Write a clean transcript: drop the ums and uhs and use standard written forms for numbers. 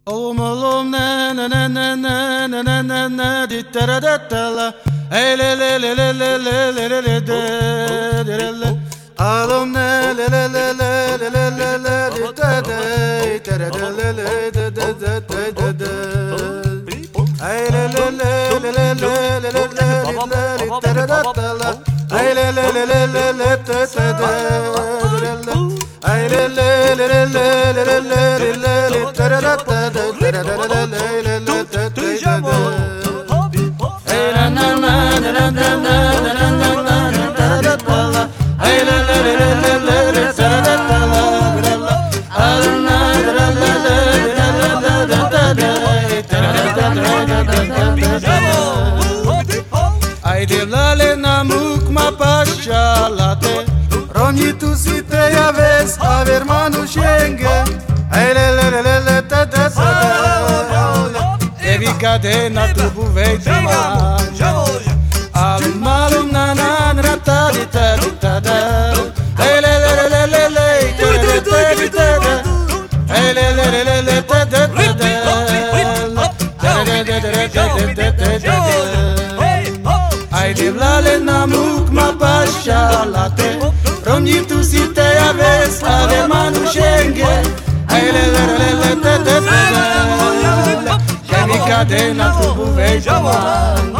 Olum olum ne ne ne ne ne ne ne ne ne di tere de tela hey le le le le le le le le le de de le olum ne le le le le le le le le di tere tere de le le de de de de de de hey le le le le le le le le le di tere de tela hey le le le le le le te te de hey le le le le le le le le le tere de Ai de lale namuk ma pashalate Roni tu si te aves aver manu shenge Ai le le le le le ta ta ta Devi cadena tu buvei ta Alum malum na na na ta di ta di ta da Ai le le le le le ta ta di ta da Ai le le le le ta ta Ai de lale namuk ma pashalate Romni tu si te aves ave manu shenge Ai le le le le te te te Devi cadena tu buvei ta